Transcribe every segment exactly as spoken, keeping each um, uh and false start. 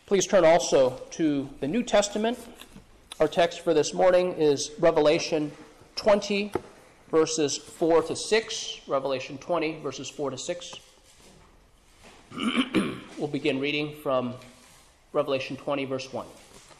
Please turn also to the New Testament. Our text for this morning is Revelation twenty, verses four to six. Revelation twenty, verses four to six. We'll begin reading from Revelation twenty, verse one.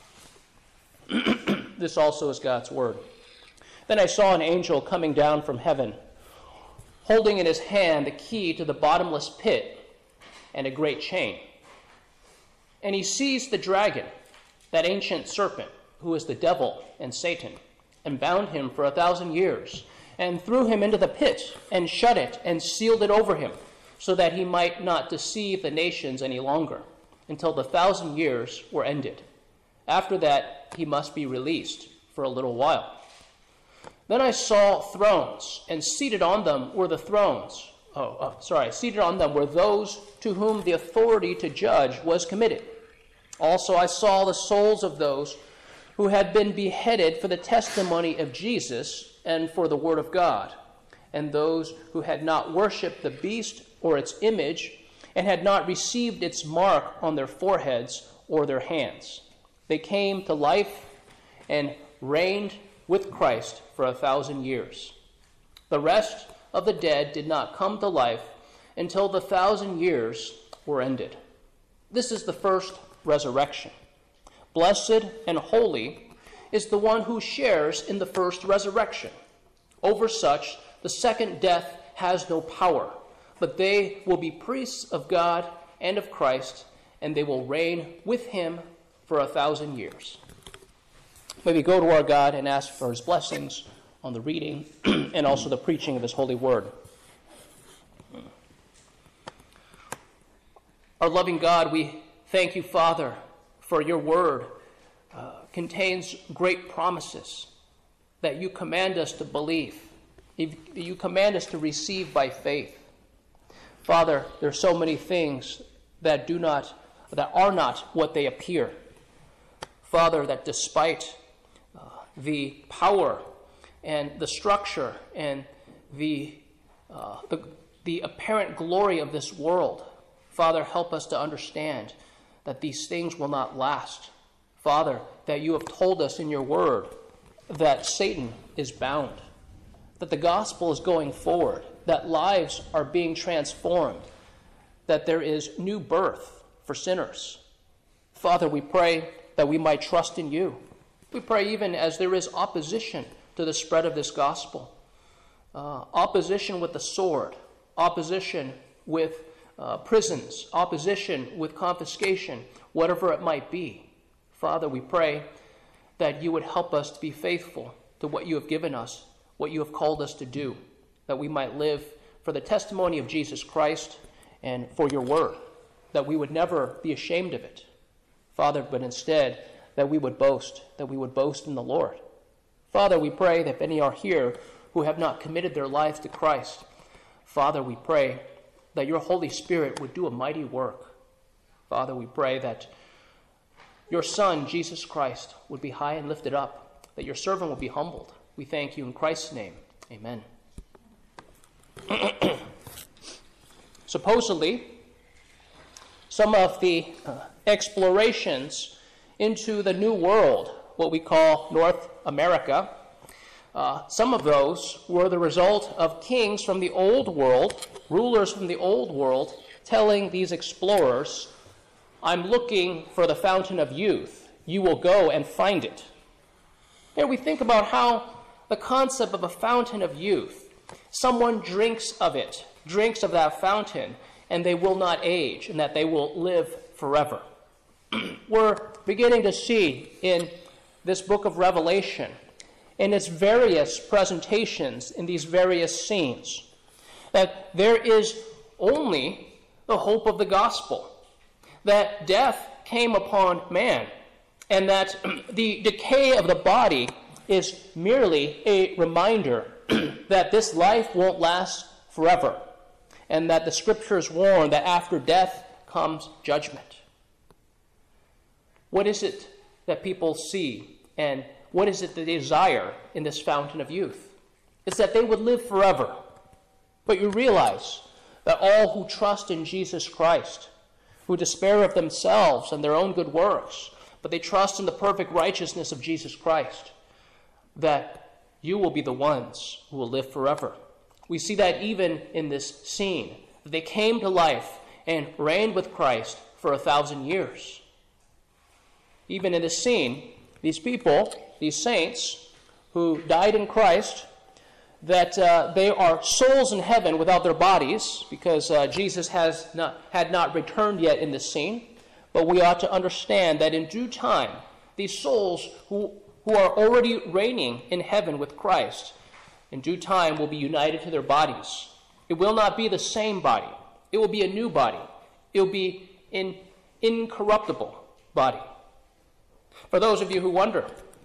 This also is God's word. Then I saw an angel coming down from heaven, holding in his hand a key to the bottomless pit and a great chain. And he seized the dragon, that ancient serpent, who is the devil and Satan, and bound him for a thousand years, and threw him into the pit, and shut it, and sealed it over him, so that he might not deceive the nations any longer, until the thousand years were ended. After that, he must be released for a little while. Then I saw thrones, and seated on them were the thrones. Oh, oh, sorry, seated on them were those to whom the authority to judge was committed. Also I saw the souls of those who had been beheaded for the testimony of Jesus and for the word of God, and those who had not worshipped the beast or its image, and had not received its mark on their foreheads or their hands. They came to life and reigned with Christ for a thousand years. The rest of the dead did not come to life until the thousand years were ended. This is the first resurrection. Blessed and holy is the one who shares in the first resurrection. Over such, the second death has no power, but they will be priests of God and of Christ, and they will reign with him for a thousand years. May we go to our God and ask for his blessings on the reading and also the preaching of his holy word. Our loving God, we thank you, Father, for your word uh, contains great promises that you command us to believe. You command us to receive by faith. Father, there are so many things that do not, that are not what they appear. Father, that despite uh, the power and the structure and the, uh, the the apparent glory of this world, Father, help us to understand that these things will not last. Father, that you have told us in your word that Satan is bound, that the gospel is going forward, that lives are being transformed, that there is new birth for sinners. Father, we pray that we might trust in you. We pray even as there is opposition to the spread of this gospel, uh, opposition with the sword, opposition with uh, prisons, opposition with confiscation, whatever it might be. Father, we pray that you would help us to be faithful to what you have given us, what you have called us to do, that we might live for the testimony of Jesus Christ and for your word, that we would never be ashamed of it, Father, but instead that we would boast, that we would boast in the Lord. Father, we pray that if any are here who have not committed their lives to Christ, Father, we pray that your Holy Spirit would do a mighty work. Father, we pray that your Son, Jesus Christ, would be high and lifted up, that your servant would be humbled. We thank you in Christ's name. Amen. Supposedly, some of the uh, explorations into the New World, what we call North America, uh, some of those were the result of kings from the old world, rulers from the old world, telling these explorers, I'm looking for the fountain of youth. You will go and find it. Here we think about how the concept of a fountain of youth, someone drinks of it, drinks of that fountain, and they will not age, and that they will live forever. We're beginning to see in this book of Revelation, in its various presentations, in these various scenes, that there is only the hope of the gospel, that death came upon man, and that the decay of the body is merely a reminder that this life won't last forever, and that the scriptures warn that after death comes judgment. What is it that people see, and what is it that they desire in this fountain of youth? It's that they would live forever. But you realize that all who trust in Jesus Christ who despair of themselves and their own good works, but they trust in the perfect righteousness of Jesus Christ, that you will be the ones who will live forever. We see that even in this scene, that they came to life and reigned with Christ for a thousand years. Even in this scene, these people, these saints who died in Christ, that uh, they are souls in heaven without their bodies, because uh, Jesus has not, had not returned yet in this scene. But we ought to understand that in due time, these souls who, who are already reigning in heaven with Christ, in due time will be united to their bodies. It will not be the same body. It will be a new body. It will be an incorruptible body. For those of you who wonder,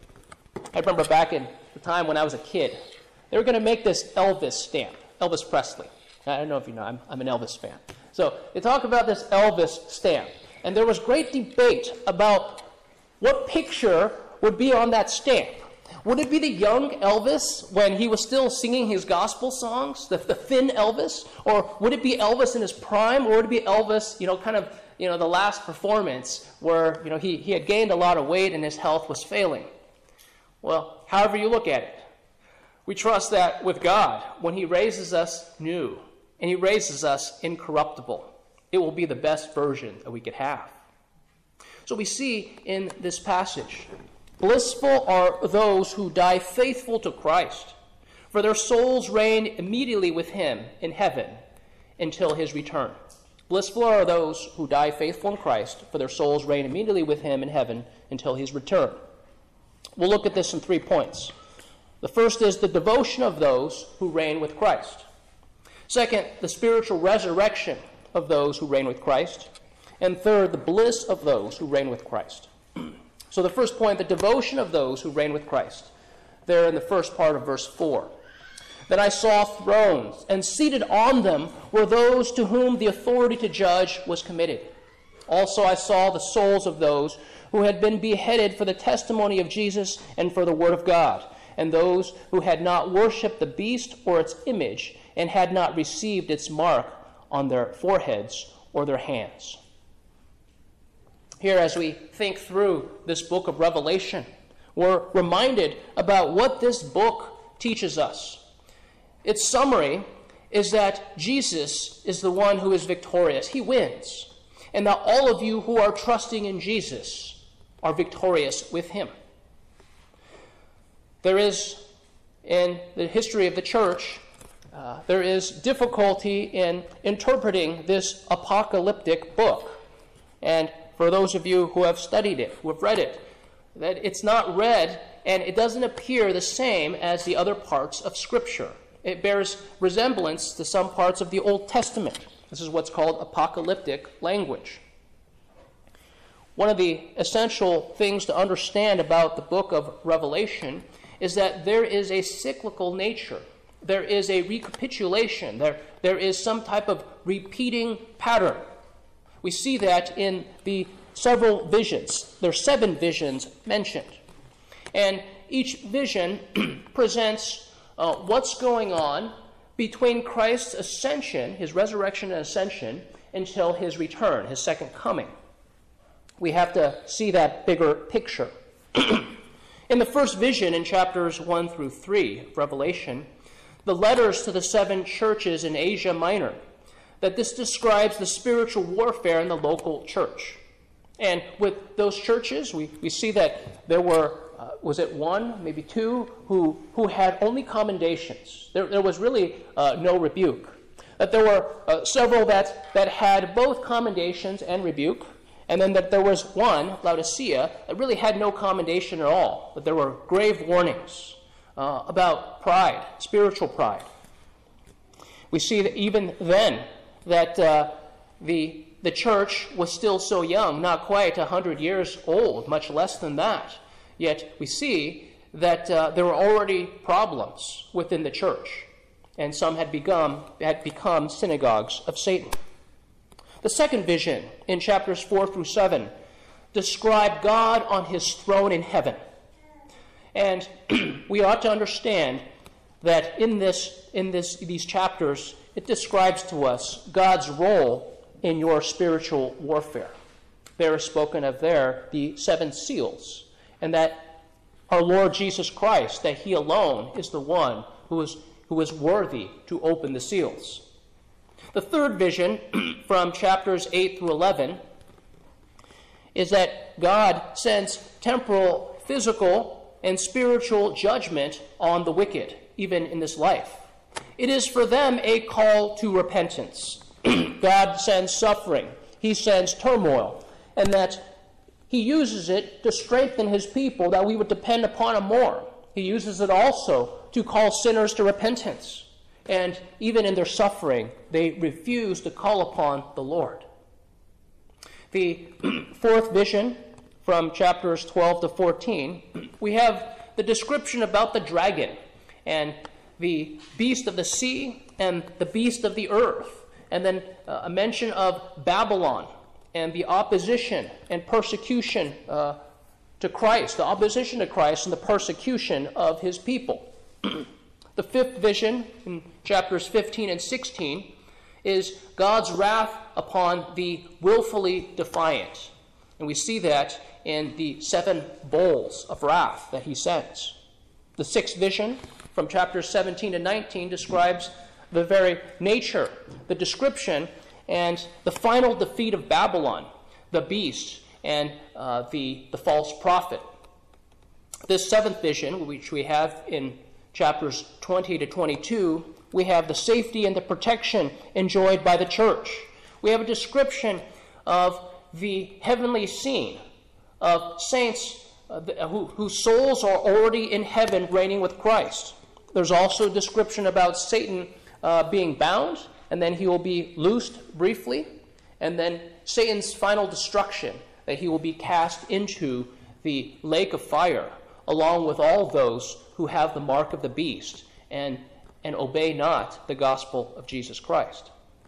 I remember back in the time when I was a kid, they were going to make this Elvis stamp, Elvis Presley. I don't know if you know, I'm, I'm an Elvis fan. So they talk about this Elvis stamp. And there was great debate about what picture would be on that stamp. Would it be the young Elvis when he was still singing his gospel songs, the, the thin Elvis? Or would it be Elvis in his prime? Or would it be Elvis, you know, kind of, you know, the last performance where, you know, he, he had gained a lot of weight and his health was failing? Well, however you look at it, we trust that with God, when he raises us new and he raises us incorruptible, it will be the best version that we could have. So we see in this passage, blissful are those who die faithful to Christ, for their souls reign immediately with him in heaven until his return. Blissful are those who die faithful in Christ, for their souls reign immediately with him in heaven until his return. We'll look at this in three points. The first is the devotion of those who reign with Christ. Second, the spiritual resurrection of those who reign with Christ. And third, the bliss of those who reign with Christ. So the first point, the devotion of those who reign with Christ. There in the first part of verse four. Then I saw thrones, and seated on them were those to whom the authority to judge was committed. Also I saw the souls of those who had been beheaded for the testimony of Jesus and for the word of God, and those who had not worshipped the beast or its image, and had not received its mark on their foreheads or their hands. Here, as we think through this book of Revelation, we're reminded about what this book teaches us. Its summary is that Jesus is the one who is victorious. He wins. And that all of you who are trusting in Jesus are victorious with him. There is, in the history of the church, uh, there is difficulty in interpreting this apocalyptic book. And for those of you who have studied it, who have read it, that it's not read and it doesn't appear the same as the other parts of Scripture. It bears resemblance to some parts of the Old Testament. This is what's called apocalyptic language. One of the essential things to understand about the book of Revelation is that there is a cyclical nature. There is a recapitulation. There, there is some type of repeating pattern. We see that in the several visions. There are seven visions mentioned. And each vision presents uh, what's going on between Christ's ascension, his resurrection and ascension, until his return, his second coming. We have to see that bigger picture. In the first vision, in chapters one through three of Revelation, the letters to the seven churches in Asia Minor, that this describes the spiritual warfare in the local church. And with those churches, we, we see that there were, uh, was it one, maybe two, who, who had only commendations. There, there was really uh, no rebuke. That there were uh, several that, that had both commendations and rebuke. And then that there was one, Laodicea, that really had no commendation at all. That there were grave warnings uh, about pride, spiritual pride. We see that even then that uh, the, the church was still so young, not quite one hundred years old, much less than that. Yet we see that uh, there were already problems within the church, and some had become, had become synagogues of Satan. The second vision, in chapters four through seven, describe God on his throne in heaven. And we ought to understand that in this, in this, these chapters, it describes to us God's role in your spiritual warfare. There is spoken of there the seven seals, and that our Lord Jesus Christ, that he alone is the one who is, who is worthy to open the seals. The third vision from chapters eight through eleven is that God sends temporal, physical, and spiritual judgment on the wicked, even in this life. It is for them a call to repentance. God sends suffering. He sends turmoil. And that he uses it to strengthen his people, that we would depend upon him more. He uses it also to call sinners to repentance. And even in their suffering, they refuse to call upon the Lord. The fourth vision from chapters twelve to fourteen, we have the description about the dragon and the beast of the sea and the beast of the earth, and then uh, a mention of Babylon and the opposition and persecution uh, to Christ, the opposition to Christ and the persecution of his people. The fifth vision in chapters fifteen and sixteen is God's wrath upon the willfully defiant. And we see that in the seven bowls of wrath that he sends. The sixth vision from chapters seventeen to nineteen describes the very nature, the description, and the final defeat of Babylon, the beast, and uh, the, the false prophet. This seventh vision, which we have in chapters twenty to twenty-two, we have the safety and the protection enjoyed by the church. We have a description of the heavenly scene of saints uh, who, whose souls are already in heaven reigning with Christ. There's also a description about Satan uh, being bound, and then he will be loosed briefly, and then Satan's final destruction, that he will be cast into the lake of fire, along with all those who have the mark of the beast and, and obey not the gospel of Jesus Christ.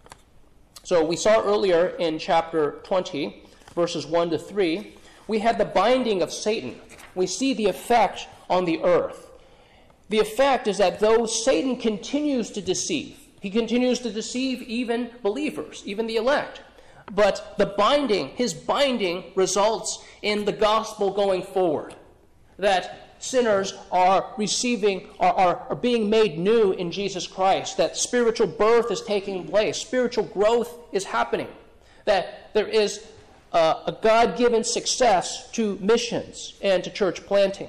So we saw earlier in chapter twenty, verses one to three, we had the binding of Satan. We see the effect on the earth. The effect is that though Satan continues to deceive, he continues to deceive even believers, even the elect, but the binding, his binding results in the gospel going forward, that sinners are receiving, are, are, are being made new in Jesus Christ, that spiritual birth is taking place, spiritual growth is happening, that there is uh, a God-given success to missions and to church planting.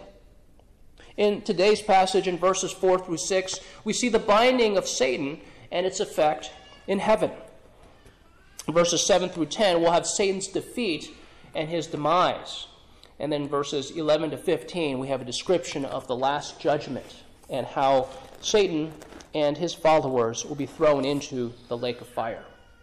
In today's passage in verses four through six, we see the binding of Satan and its effect in heaven. In verses seven through ten, we'll have Satan's defeat and his demise. And then verses eleven to fifteen, we have a description of the last judgment and how Satan and his followers will be thrown into the lake of fire.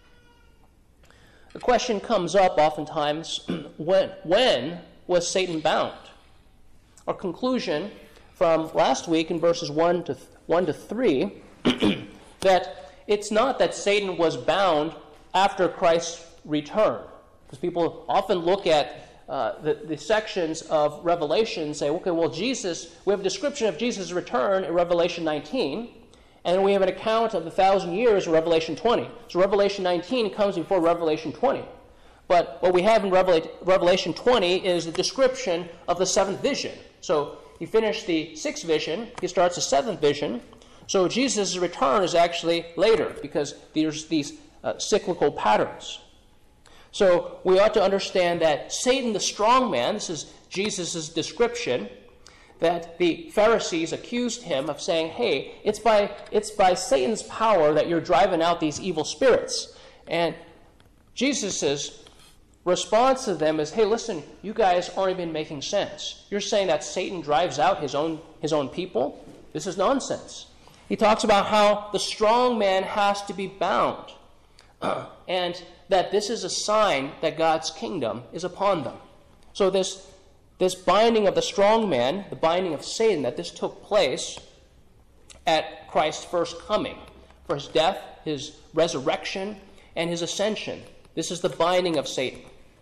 The question comes up oftentimes, when, when was Satan bound? Our conclusion from last week in verses one to, one to three, that it's not that Satan was bound after Christ's return. Because people often look at Uh, the, the sections of Revelation, say, okay, well, Jesus, we have a description of Jesus' return in Revelation nineteen, and we have an account of the thousand years in Revelation twenty. So Revelation nineteen comes before Revelation twenty. But what we have in Revela- Revelation twenty is the description of the seventh vision. So he finished the sixth vision, he starts the seventh vision. So Jesus' return is actually later, because there's these uh, cyclical patterns. So we ought to understand that Satan, the strong man, this is Jesus' description, that the Pharisees accused him of saying, hey, it's by, it's by Satan's power that you're driving out these evil spirits. And Jesus' response to them is, hey, listen, you guys aren't even making sense. You're saying that Satan drives out his own, his own people? This is nonsense. He talks about how the strong man has to be bound. And that this is a sign that God's kingdom is upon them. So this, this binding of the strong man, the binding of Satan, that this took place at Christ's first coming, for his death, his resurrection, and his ascension. This is the binding of Satan.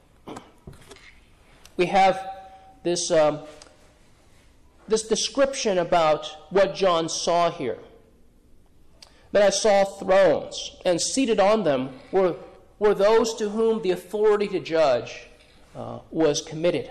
We have this, um, this description about what John saw here. But I saw thrones, and seated on them were, were those to whom the authority to judge uh, was committed.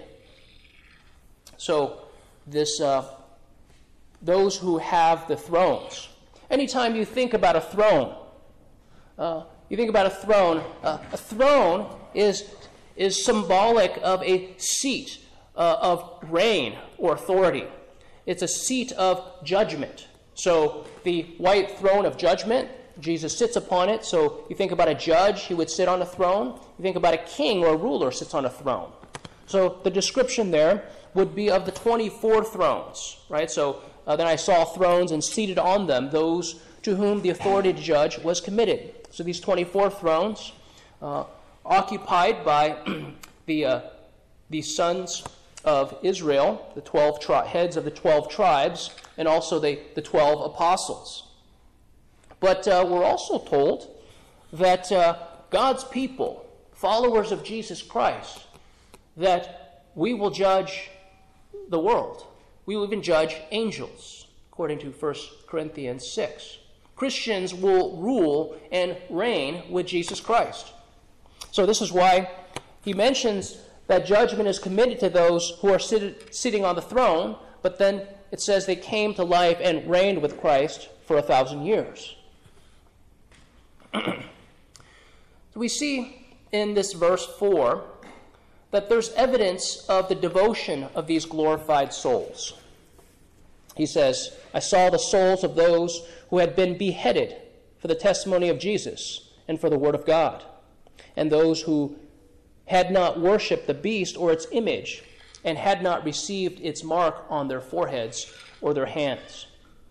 So, this uh, those who have the thrones. Anytime you think about a throne, uh, you think about a throne. Uh, a throne is is symbolic of a seat uh, of reign or authority. It's a seat of judgment. So the white throne of judgment, Jesus sits upon it. So you think about a judge, he would sit on a throne. You think about a king or a ruler sits on a throne. So the description there would be of the twenty-four thrones, right? So uh, then I saw thrones, and seated on them those to whom the authority to judge was committed. So these twenty-four thrones, uh, occupied by the uh, the sons of Israel, the twelve tri- heads of the twelve tribes, and also the, the twelve apostles. But uh, we're also told that uh, God's people, followers of Jesus Christ, that we will judge the world. We will even judge angels, according to First Corinthians six. Christians will rule and reign with Jesus Christ. So this is why he mentions that judgment is committed to those who are sit- sitting on the throne, but then it says they came to life and reigned with Christ for a thousand years. So we see in this verse four that there's evidence of the devotion of these glorified souls. He says, I saw the souls of those who had been beheaded for the testimony of Jesus and for the word of God, and those who had not worshipped the beast or its image, and had not received its mark on their foreheads or their hands.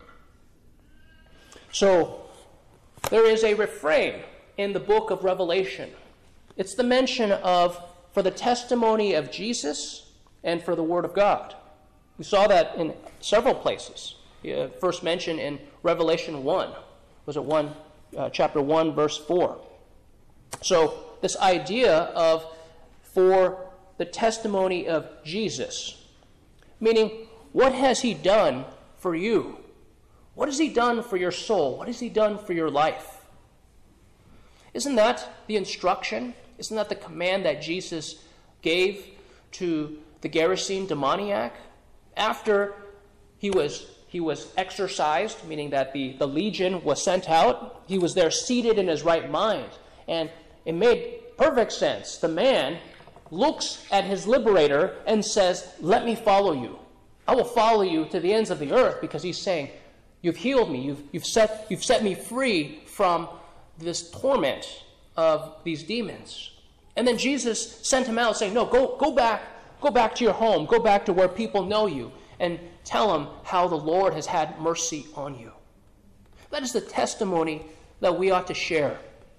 So, there is a refrain in the book of Revelation. It's the mention of, for the testimony of Jesus and for the word of God. We saw that in several places. Uh, first mentioned in Revelation one. Was it one, uh, chapter one, verse four. So, this idea of for the testimony of Jesus, meaning, what has he done for you? What has he done for your soul? What has he done for your life? Isn't that the instruction? Isn't that the command that Jesus gave to the Gerasene demoniac? After he was he was exorcised, meaning that the, the legion was sent out, he was there seated in his right mind. And it made perfect sense. The man looks at his liberator and says, let me follow you. I will follow you to the ends of the earth, because he's saying, you've healed me. You've, you've, set, you've set me free from this torment of these demons. And then Jesus sent him out saying, no, go, go back, go back to your home. Go back to where people know you and tell them how the Lord has had mercy on you. That is the testimony that we ought to share.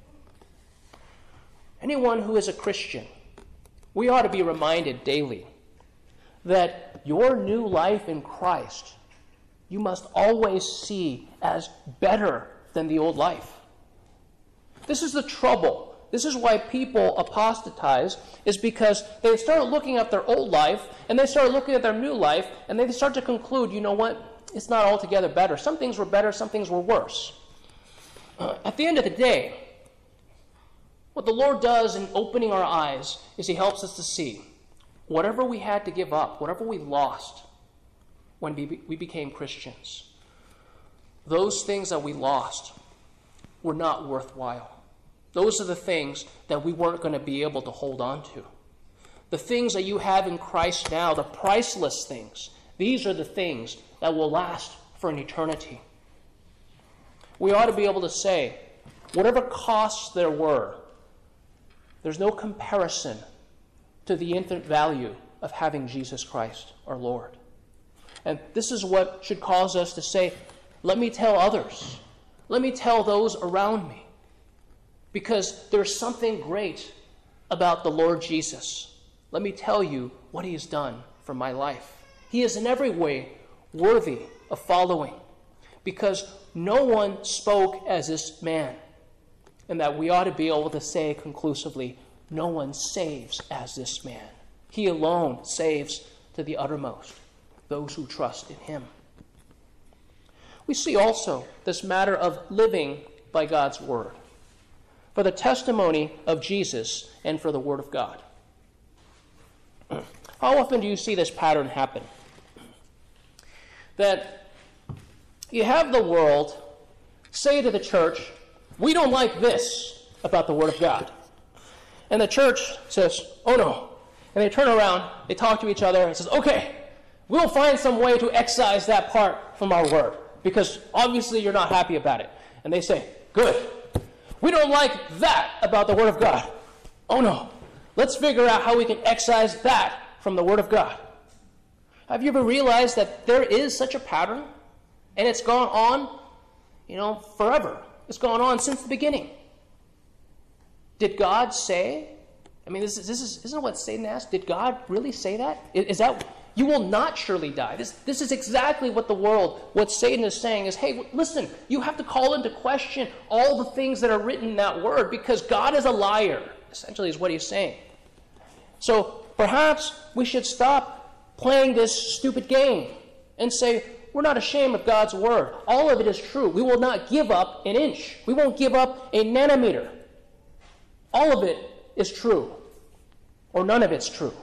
Anyone who is a Christian, we ought to be reminded daily that your new life in Christ, you must always see as better than the old life. This is the trouble. This is why people apostatize, is because they start looking at their old life, and they start looking at their new life, and they start to conclude, you know what, it's not altogether better. Some things were better, some things were worse. Uh, at the end of the day, what the Lord does in opening our eyes is he helps us to see whatever we had to give up, whatever we lost when we, we became Christians, those things that we lost were not worthwhile. Those are the things that we weren't going to be able to hold on to. The things that you have in Christ now, the priceless things, these are the things that will last for an eternity. We ought to be able to say, whatever costs there were, there's no comparison to the infinite value of having Jesus Christ, our Lord. And this is what should cause us to say, let me tell others. Let me tell those around me. Because there's something great about the Lord Jesus. Let me tell you what he has done for my life. He is in every way worthy of following, because no one spoke as this man. And that we ought to be able to say conclusively, no one saves as this man. He alone saves to the uttermost those who trust in him. We see also this matter of living by God's word. for the testimony of Jesus and for the Word of God. How often do you see this pattern happen? That you have the world say to the church, we don't like this about the Word of God. And the church says, oh no. And they turn around, they talk to each other, and says, okay, we'll find some way to excise that part from our Word, because obviously you're not happy about it. And they say, good. We don't like that about the Word of God. Oh no. Let's figure out how we can excise that from the Word of God. Have you ever realized that there is such a pattern? And it's gone on, you know, forever. It's gone on since the beginning. Did God say? I mean, this is, this is, isn't what Satan asked? Did God really say that? Is that, you will not surely die. This, this is exactly what the world, what Satan is saying is, hey, listen, you have to call into question all the things that are written in that word because God is a liar, essentially is what he's saying. So perhaps we should stop playing this stupid game and say, we're not ashamed of God's word. All of it is true. We will not give up an inch. We won't give up a nanometer. All of it is true, or none of it's true.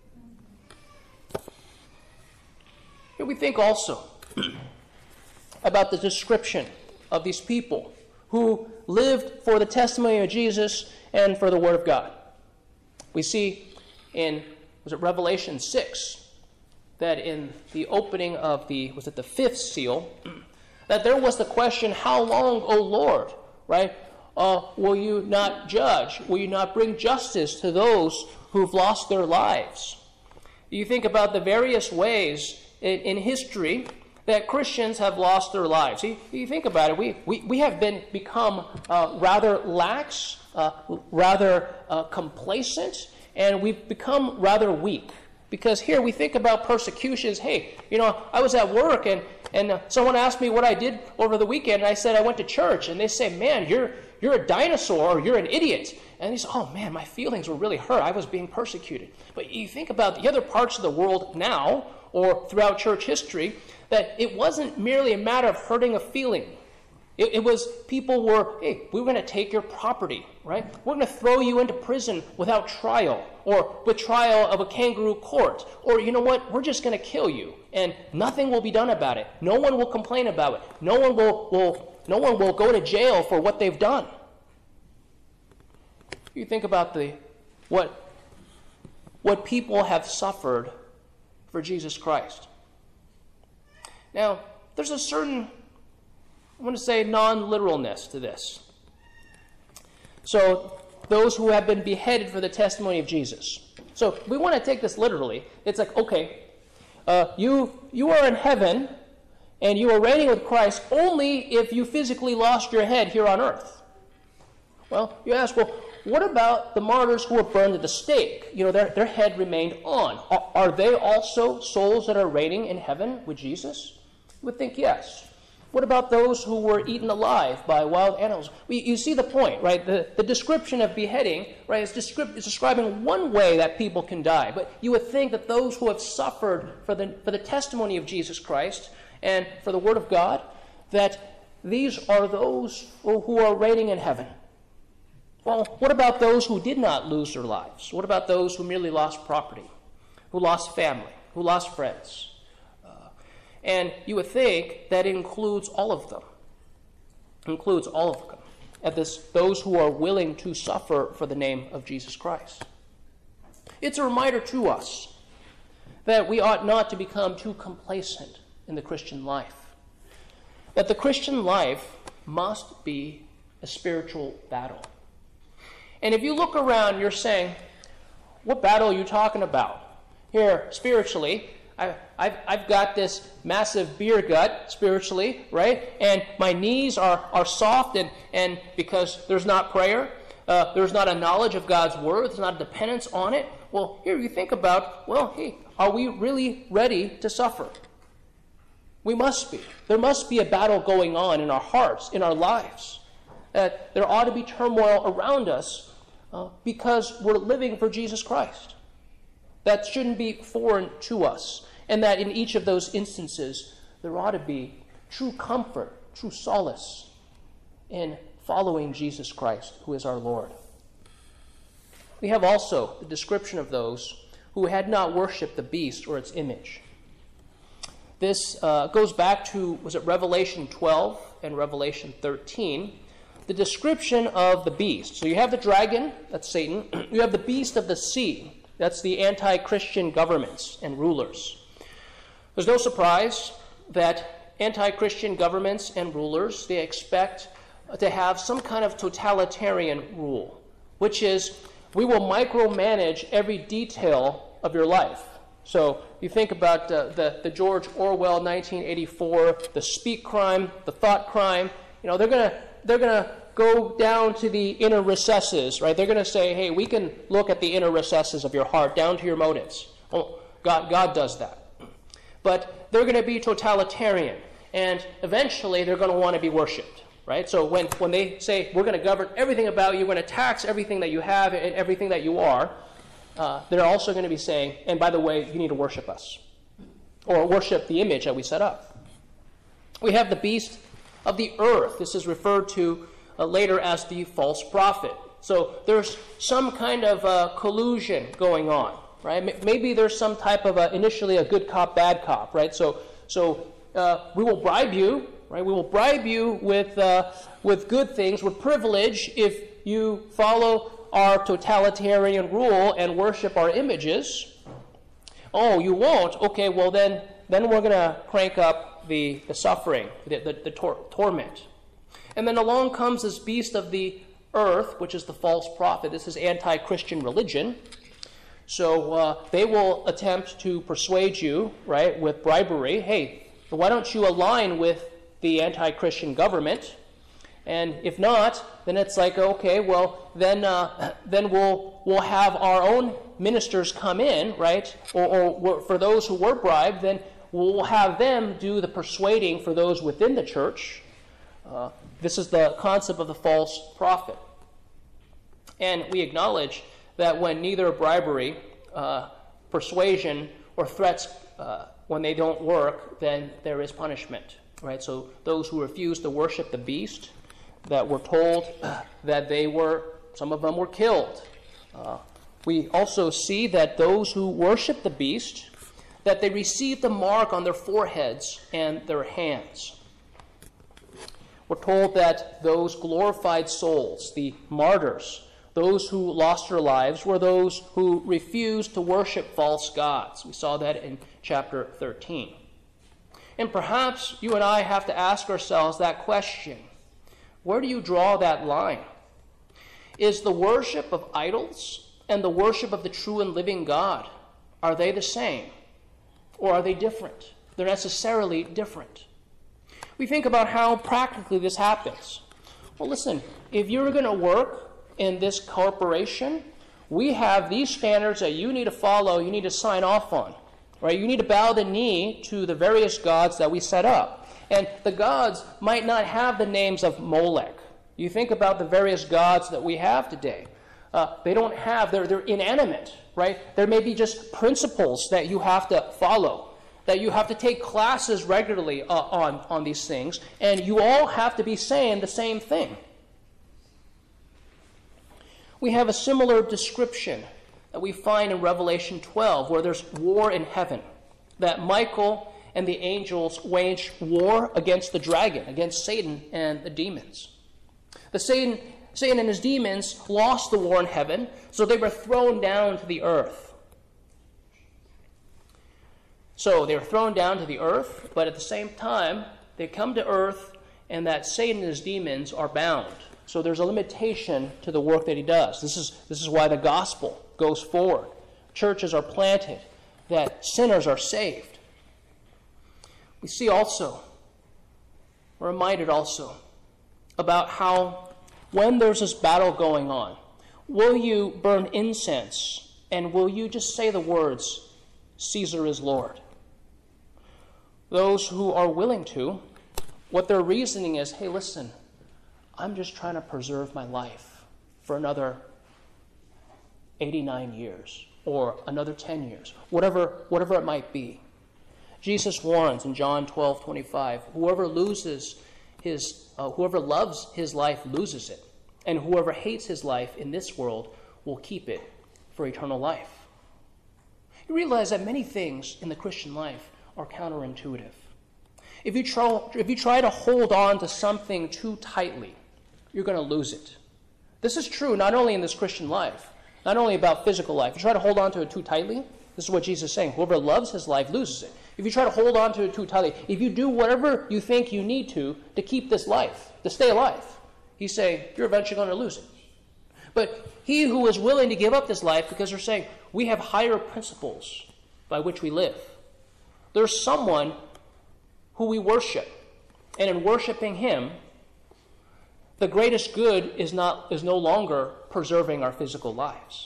Here we think also about the description of these people who lived for the testimony of Jesus and for the Word of God. We see in, was it Revelation six, that in the opening of the, was it the fifth seal, that there was the question, how long, O Lord, right? Uh, will you not judge? Will you not bring justice to those who've lost their lives? You think about the various ways in, in history that Christians have lost their lives. You, you think about it, we, we, we have been become uh, rather lax, uh, rather uh, complacent, and we've become rather weak. Because here we think about persecutions. Hey, you know, I was at work and, and uh, someone asked me what I did over the weekend, and I said I went to church. And they say, man, you're, you're a dinosaur, or you're an idiot. And he said, oh man, my feelings were really hurt. I was being persecuted. But you think about the other parts of the world now, or throughout church history, that it wasn't merely a matter of hurting a feeling. It, it was people were, hey, we're going to take your property, right? We're going to throw you into prison without trial, or with trial of a kangaroo court. Or you know what? We're just going to kill you, and nothing will be done about it. No one will complain about it. No one will, will, no one will go to jail for what they've done. You think about the what, what people have suffered for Jesus Christ. Now, there's a certain, I want to say, non-literalness to this. So, those who have been beheaded for the testimony of Jesus. So, we want to take this literally. It's like, okay, uh, you, you are in heaven, and you are reigning with Christ only if you physically lost your head here on earth. Well, you ask, well, what about the martyrs who were burned at the stake? You know, their, their head remained on. Are, are they also souls that are reigning in heaven with Jesus? You would think yes. What about those who were eaten alive by wild animals? Well, you see the point, right? The, the description of beheading, right, is, descript, is describing one way that people can die. But you would think that those who have suffered for the, for the testimony of Jesus Christ and for the Word of God, that these are those who are reigning in heaven. Well, what about those who did not lose their lives? What about those who merely lost property, who lost family, who lost friends? Uh, and you would think that includes all of them. Includes all of them. At this, those who are willing to suffer for the name of Jesus Christ. It's a reminder to us that we ought not to become too complacent in the Christian life. That the Christian life must be a spiritual battle. And if you look around, you're saying, what battle are you talking about? Here, spiritually, I, I've, I've got this massive beer gut, spiritually, right? And my knees are, are soft, and, and because there's not prayer, uh, there's not a knowledge of God's word, there's not a dependence on it. Well, here you think about, well, hey, are we really ready to suffer? We must be. There must be a battle going on in our hearts, in our lives. That there ought to be turmoil around us uh, because we're living for Jesus Christ. That shouldn't be foreign to us. And that in each of those instances, there ought to be true comfort, true solace in following Jesus Christ, who is our Lord. We have also the description of those who had not worshipped the beast or its image. This uh, goes back to, was it Revelation twelve and Revelation thirteen, the description of the beast. So you have the dragon, that's Satan. You have the beast of the sea, that's the anti-Christian governments and rulers. There's no surprise that anti-Christian governments and rulers, they expect to have some kind of totalitarian rule, which is we will micromanage every detail of your life. So you think about uh, the, the George Orwell nineteen eighty-four, the speak crime, the thought crime. You know, they're going to they're going to go down to the inner recesses, right? They're going to say, hey, we can look at the inner recesses of your heart, down to your motives. Well, God, God does that. But they're going to be totalitarian, and eventually they're going to want to be worshipped, right? So when, when they say, we're going to govern everything about you, we're going to tax everything that you have and everything that you are, uh, they're also going to be saying, and by the way, you need to worship us, or worship the image that we set up. We have the beast of the earth. This is referred to uh, later as the false prophet. So there's some kind of uh, collusion going on, right? Maybe there's some type of a, initially a good cop, bad cop, right? So, so uh, we will bribe you, right? We will bribe you with uh, with good things, with privilege, if you follow our totalitarian rule and worship our images. Oh, you won't? Okay, well then, then we're going to crank up the, the suffering, the, the, the tor- torment. And then along comes this beast of the earth, which is the false prophet. This is anti-Christian religion. So uh, they will attempt to persuade you, right, with bribery. Hey, why don't you align with the anti-Christian government? And if not, then it's like, okay, well, then uh, then we'll we'll have our own ministers come in, right? Or, or for those who were bribed, then we'll have them do the persuading for those within the church. Uh, this is the concept of the false prophet. And we acknowledge that when neither bribery, uh, persuasion, or threats, uh, when they don't work, then there is punishment, right? So those who refuse to worship the beast, that were told that they were, some of them were killed. Uh, we also see that those who worship the beast, that they receive the mark on their foreheads and their hands. We're told that those glorified souls, the martyrs, those who lost their lives, were those who refused to worship false gods. We saw that in chapter thirteen. And perhaps you and I have to ask ourselves that question. Where do you draw that line? Is the worship of idols and the worship of the true and living God, are they the same? Or are they different? They're necessarily different. We think about how practically this happens. Well, listen, if you're going to work in this corporation, we have these standards that you need to follow, you need to sign off on. Right? You need to bow the knee to the various gods that we set up. And the gods might not have the names of Molech. You think about the various gods that we have today. Uh, they don't have, they're, they're inanimate, right? There may be just principles that you have to follow, that you have to take classes regularly uh, on, on these things, and you all have to be saying the same thing. We have a similar description that we find in Revelation twelve, where there's war in heaven, that Michael and the angels wage war against the dragon, against Satan and the demons. The Satan, Satan and his demons lost the war in heaven, so they were thrown down to the earth. So they were thrown down to the earth, but at the same time, they come to earth, and that Satan and his demons are bound. So there's a limitation to the work that he does. This is, this is why the gospel goes forward. Churches are planted, that sinners are saved. We see also, we're reminded also, about how when there's this battle going on, will you burn incense and will you just say the words, Caesar is Lord? Those who are willing to, what their reasoning is, hey, listen, I'm just trying to preserve my life for another eighty-nine years or another ten years, whatever, whatever it might be. Jesus warns in John twelve twenty-five, whoever loses his uh, whoever loves his life loses it, and whoever hates his life in this world will keep it for eternal life. You realize that many things in the Christian life are counterintuitive. If you try, if you try to hold on to something too tightly, you're going to lose it. This is true not only in this Christian life, not only about physical life. If you try to hold on to it too tightly, this is what Jesus is saying. Whoever loves his life loses it. If you try to hold on to it too tightly, if you do whatever you think you need to to keep this life, to stay alive, he's saying you're eventually going to lose it. But he who is willing to give up this life, because they're saying we have higher principles by which we live. There's someone who we worship, and in worshiping him, the greatest good is not is no longer preserving our physical lives.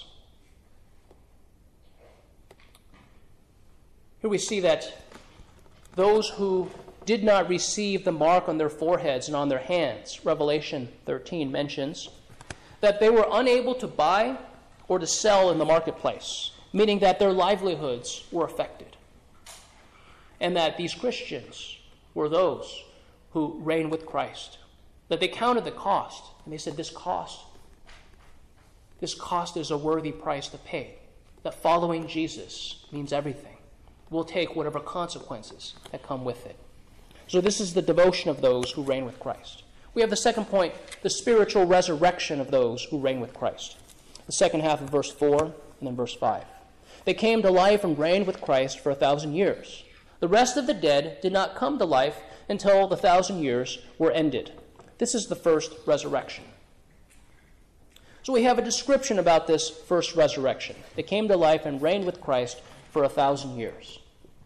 Here we see that those who did not receive the mark on their foreheads and on their hands, Revelation thirteen mentions, that they were unable to buy or to sell in the marketplace, meaning that their livelihoods were affected. And that these Christians were those who reign with Christ. That they counted the cost, and they said, this cost, this cost is a worthy price to pay. That following Jesus means everything. We'll take whatever consequences that come with it. So this is the devotion of those who reign with Christ. We have the second point, the spiritual resurrection of those who reign with Christ. The second half of verse four and then verse five. They came to life and reigned with Christ for a thousand years. The rest of the dead did not come to life until the thousand years were ended. This is the first resurrection. So we have a description about this first resurrection. They came to life and reigned with Christ for a thousand years.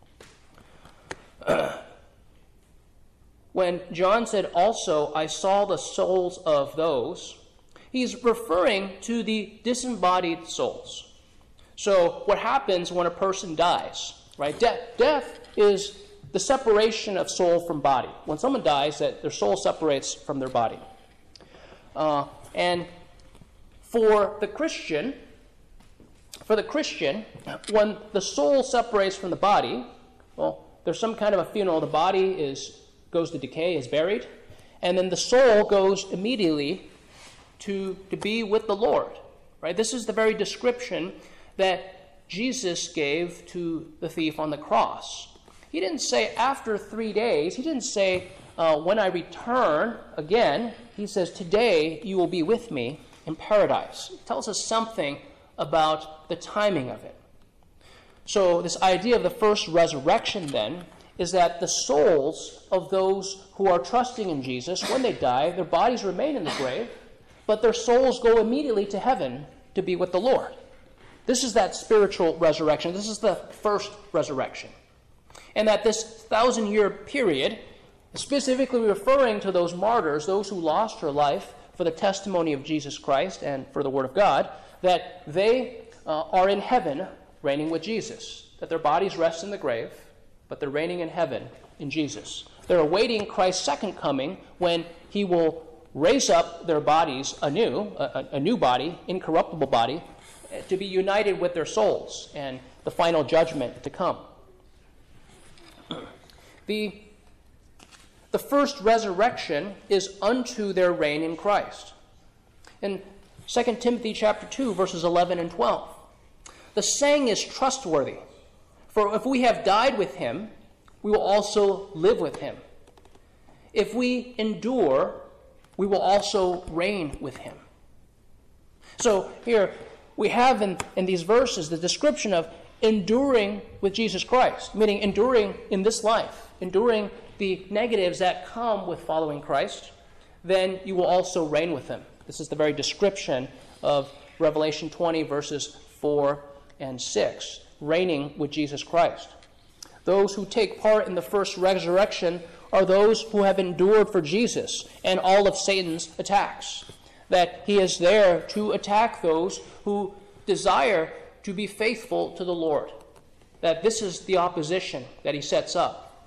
When John said, also, I saw the souls of those, he's referring to the disembodied souls. So what happens when a person dies, right? De- death is the separation of soul from body. When someone dies, that their soul separates from their body. Uh, and for the Christian, for the Christian, when the soul separates from the body, well, there's some kind of a funeral. The body is goes to decay, is buried, and then the soul goes immediately to, to be with the Lord. Right? This is the very description that Jesus gave to the thief on the cross. He didn't say after three days. He didn't say uh, when I return again. He says today you will be with me in paradise. It tells us something about the timing of it. So this idea of the first resurrection then is that the souls of those who are trusting in Jesus, when they die, their bodies remain in the grave, but their souls go immediately to heaven to be with the Lord. This is that spiritual resurrection. This is the first resurrection. And that this thousand-year period, specifically referring to those martyrs, those who lost their life for the testimony of Jesus Christ and for the Word of God, that they uh, are in heaven reigning with Jesus, that their bodies rest in the grave, but they're reigning in heaven in Jesus. They're awaiting Christ's second coming when he will raise up their bodies anew, a, a new body, incorruptible body, to be united with their souls and the final judgment to come. The, the first resurrection is unto their reign in Christ. In Second Timothy chapter two, verses eleven and twelve, the saying is trustworthy. For if we have died with him, we will also live with him. If we endure, we will also reign with him. So here we have in, in these verses the description of enduring with Jesus Christ, meaning enduring in this life, enduring the negatives that come with following Christ, then you will also reign with him. This is the very description of Revelation twenty, verses four and six. Reigning with Jesus Christ. Those who take part in the first resurrection are those who have endured for Jesus and all of Satan's attacks. That he is there to attack those who desire to be faithful to the Lord. That this is the opposition that he sets up.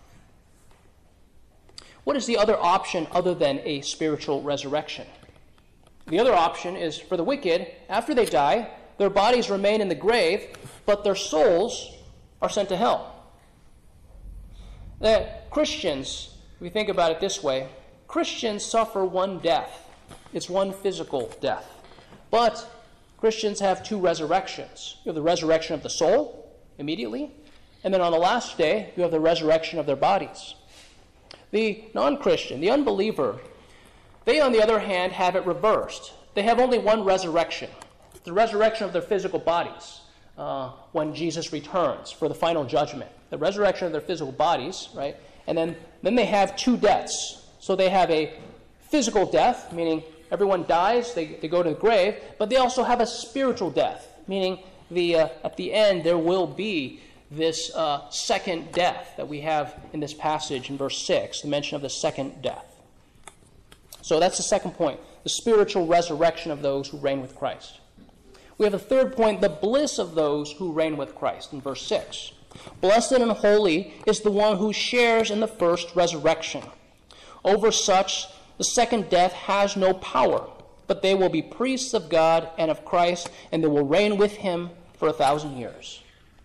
What is the other option other than a spiritual resurrection? The other option is for the wicked, after they die, their bodies remain in the grave, but their souls are sent to hell. That Christians, if we think about it this way, Christians suffer one death. It's one physical death. But Christians have two resurrections. You have the resurrection of the soul immediately, and then on the last day, you have the resurrection of their bodies. The non-Christian, the unbeliever, they, on the other hand, have it reversed. They have only one resurrection, the resurrection of their physical bodies uh, when Jesus returns for the final judgment. The resurrection of their physical bodies, right? And then, then they have two deaths. So they have a physical death, meaning everyone dies, they, they go to the grave, but they also have a spiritual death, meaning the uh, at the end there will be this uh, second death that we have in this passage in verse six, the mention of the second death. So that's the second point, the spiritual resurrection of those who reign with Christ. We have a third point, the bliss of those who reign with Christ in verse six. Blessed and holy is the one who shares in the first resurrection. Over such, the second death has no power, but they will be priests of God and of Christ, and they will reign with him for a thousand years.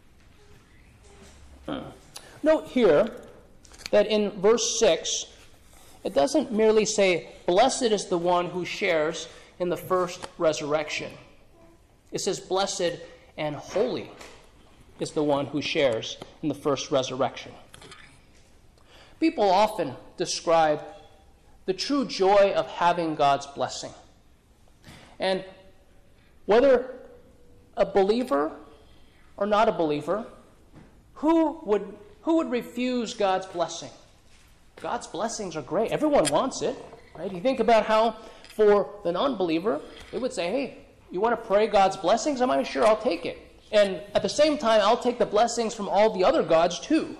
Hmm. Note here that in verse six, it doesn't merely say, blessed is the one who shares in the first resurrection. It says, blessed and holy is the one who shares in the first resurrection. People often describe the true joy of having God's blessing. And whether a believer or not a believer, who would, who would refuse God's blessing? God's blessings are great. Everyone wants it, right? You think about how for the non-believer, they would say, hey, you want to pray God's blessings? I'm not sure, I'll take it. And at the same time, I'll take the blessings from all the other gods too.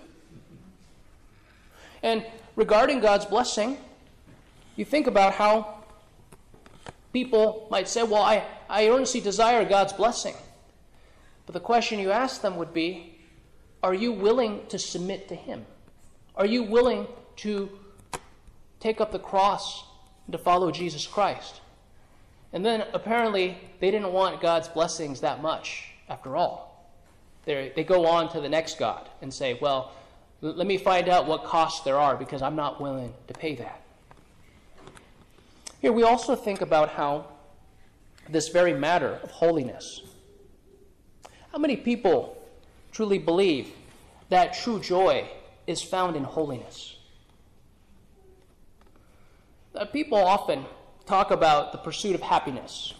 And regarding God's blessing, you think about how people might say, well, I, I earnestly desire God's blessing. But the question you ask them would be, are you willing to submit to him? Are you willing to take up the cross and to follow Jesus Christ? And then apparently they didn't want God's blessings that much after all. They're, they go on to the next God and say, well, l- let me find out what costs there are because I'm not willing to pay that. Here we also think about how this very matter of holiness. How many people truly believe that true joy is found in holiness? Uh, people often talk about the pursuit of happiness.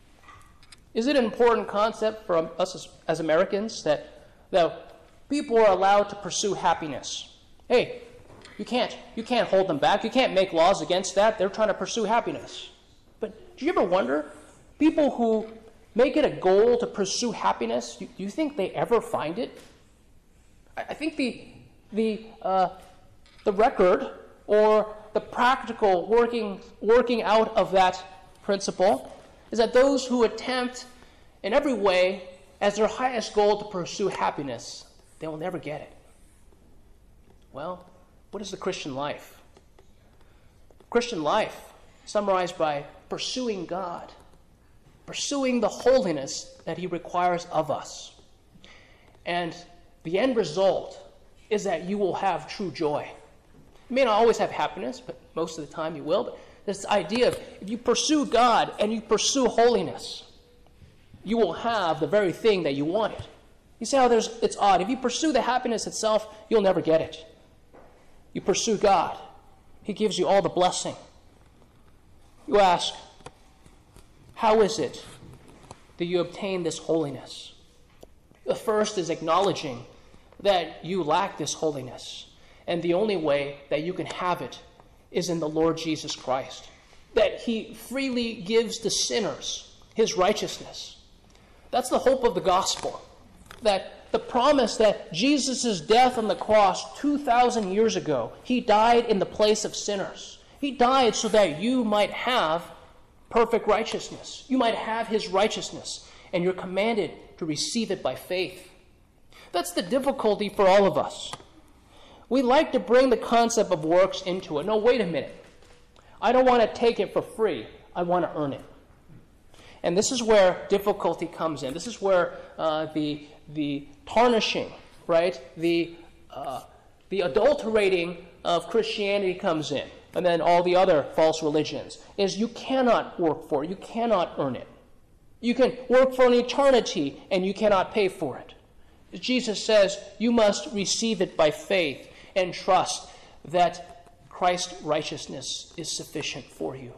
Is it an important concept for us as, as Americans that, that people are allowed to pursue happiness? Hey, you can't, you can't hold them back. You can't make laws against that. They're trying to pursue happiness. But do you ever wonder, people who make it a goal to pursue happiness, do, do you think they ever find it? I, I think the, the, uh, the record or the practical working, working out of that principle is that those who attempt in every way as their highest goal to pursue happiness, they will never get it. Well, what is the Christian life? Christian life, summarized by pursuing God, pursuing the holiness that he requires of us. And the end result is that you will have true joy. You may not always have happiness, but most of the time you will. But this idea of if you pursue God and you pursue holiness, you will have the very thing that you wanted. You say, oh, there's, it's odd. If you pursue the happiness itself, you'll never get it. You pursue God. He gives you all the blessing. You ask, how is it that you obtain this holiness? The first is acknowledging that you lack this holiness. And the only way that you can have it is in the Lord Jesus Christ. That he freely gives to sinners his righteousness. That's the hope of the gospel. That the promise that Jesus' death on the cross two thousand years ago, he died in the place of sinners. He died so that you might have perfect righteousness. You might have his righteousness. And you're commanded to receive it by faith. That's the difficulty for all of us. We like to bring the concept of works into it. No, wait a minute. I don't want to take it for free. I want to earn it. And this is where difficulty comes in. This is where uh, the, the tarnishing, right, the, uh, the adulterating of Christianity comes in. and then all the other false religions, is you cannot work for it. You cannot earn it. You can work for an eternity, and you cannot pay for it. Jesus says you must receive it by faith and trust that Christ's righteousness is sufficient for you.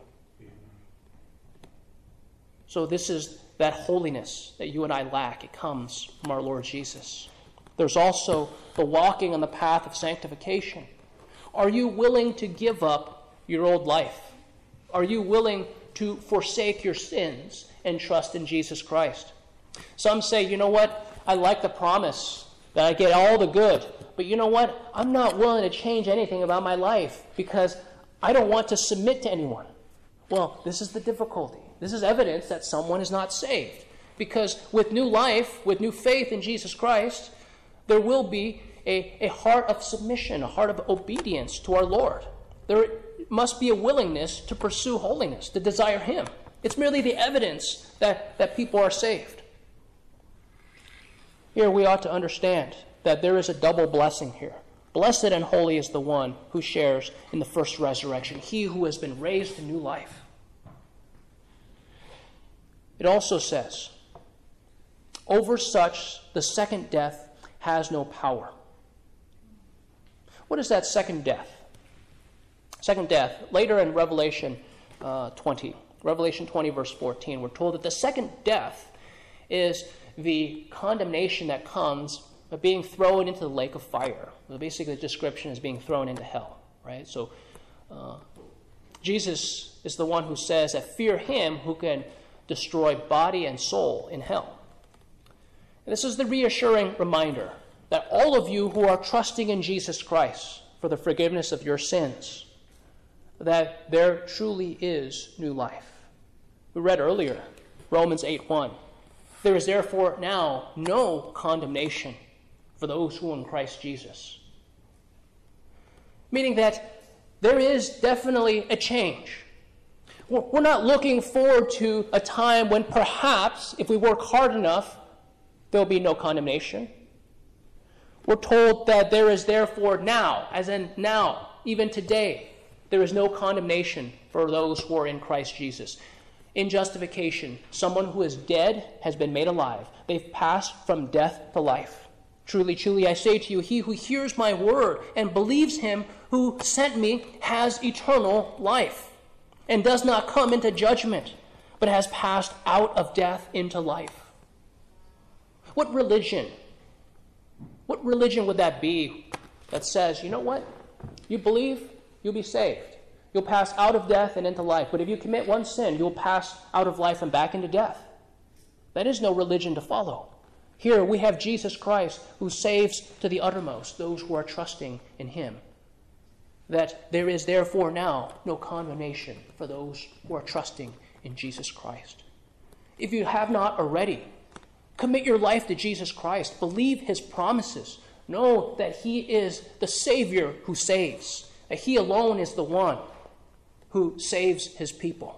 So this is that holiness that you and I lack. It comes from our Lord Jesus. There's also the walking on the path of sanctification. Are you willing to give up your old life? Are you willing to forsake your sins and trust in Jesus Christ? Some say, you know what? I like the promise that I get all the good. But you know what? I'm not willing to change anything about my life because I don't want to submit to anyone. Well, this is the difficulty. This is evidence that someone is not saved. Because with new life, with new faith in Jesus Christ, there will be a, a heart of submission, a heart of obedience to our Lord. There must be a willingness to pursue holiness, to desire Him. It's merely the evidence that, that people are saved. Here we ought to understand that there is a double blessing here. Blessed and holy is the one who shares in the first resurrection, he who has been raised to new life. It also says, over such the second death has no power. What is that second death? Second death, later in Revelation uh, twenty, Revelation twenty, verse fourteen, we're told that the second death is the condemnation that comes by being thrown into the lake of fire. Well, basically, the description is being thrown into hell, right? So, uh, Jesus is the one who says that fear him who can destroy body and soul in hell. And this is the reassuring reminder that all of you who are trusting in Jesus Christ for the forgiveness of your sins, that there truly is new life. We read earlier, Romans eight one. There is therefore now no condemnation for those who are in Christ Jesus. Meaning that there is definitely a change. We're not looking forward to a time when perhaps, if we work hard enough, there'll be no condemnation. We're told that there is therefore now, as in now, even today, there is no condemnation for those who are in Christ Jesus. In justification, someone who is dead has been made alive. They've passed from death to life. Truly, truly, I say to you, he who hears my word and believes him who sent me has eternal life and does not come into judgment, but has passed out of death into life. What religion? What religion would that be that says, you know what? You believe, you'll be saved. You'll pass out of death and into life. But if you commit one sin, you'll pass out of life and back into death. That is no religion to follow. Here we have Jesus Christ who saves to the uttermost those who are trusting in him. That there is therefore now no condemnation for those who are trusting in Jesus Christ. If you have not already, commit your life to Jesus Christ. Believe his promises. Know that he is the Savior who saves. That he alone is the one who saves his people.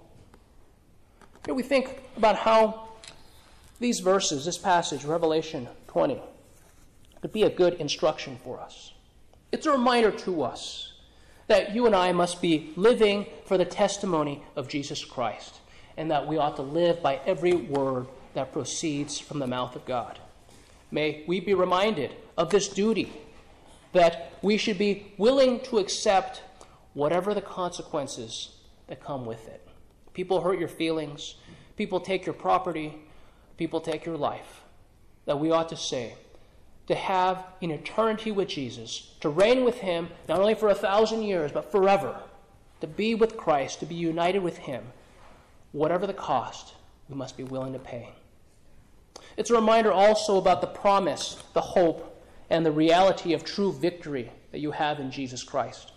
Here we think about how these verses, this passage, Revelation twenty, could be a good instruction for us. It's a reminder to us that you and I must be living for the testimony of Jesus Christ, and that we ought to live by every word that proceeds from the mouth of God. May we be reminded of this duty, that we should be willing to accept whatever the consequences that come with it. People hurt your feelings, people take your property, people take your life. That we ought to say, to have an eternity with Jesus, to reign with him, not only for a thousand years, but forever, to be with Christ, to be united with him, whatever the cost, we must be willing to pay. It's a reminder also about the promise, the hope, and the reality of true victory that you have in Jesus Christ.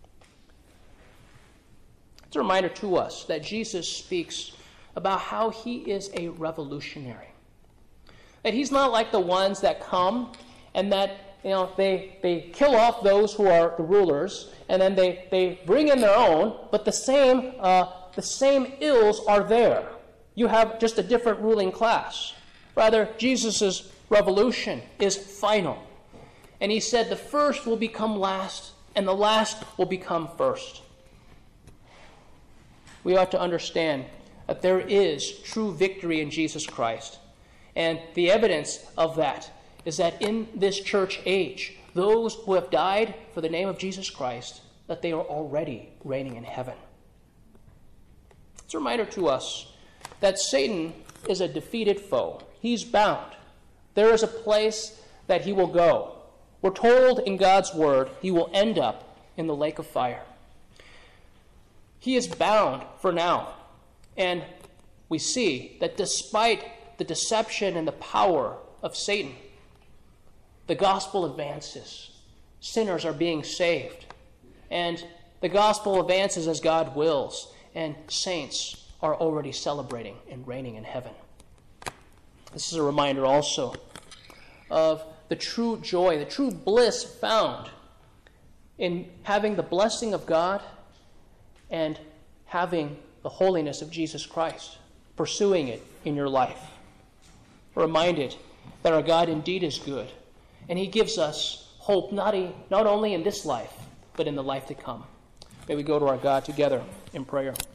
It's a reminder to us that Jesus speaks about how he is a revolutionary. That he's not like the ones that come and that, you know, they, they kill off those who are the rulers, and then they, they bring in their own, but the same, uh, the same ills are there. You have just a different ruling class. Rather, Jesus' revolution is final. And he said the first will become last, and the last will become first. we ought to understand that there is true victory in Jesus Christ. And the evidence of that is that in this church age, those who have died for the name of Jesus Christ, that they are already reigning in heaven. It's a reminder to us that Satan is a defeated foe. He's bound. There is a place that he will go. We're told in God's word he will end up in the lake of fire. He is bound for now. And we see that despite the deception and the power of Satan, the gospel advances. Sinners are being saved. And the gospel advances as God wills. And saints are already celebrating and reigning in heaven. This is a reminder also of the true joy, the true bliss found in having the blessing of God and having the holiness of Jesus Christ, pursuing it in your life. We're reminded that our God indeed is good, and he gives us hope not, a, not only in this life, but in the life to come. May we go to our God together in prayer.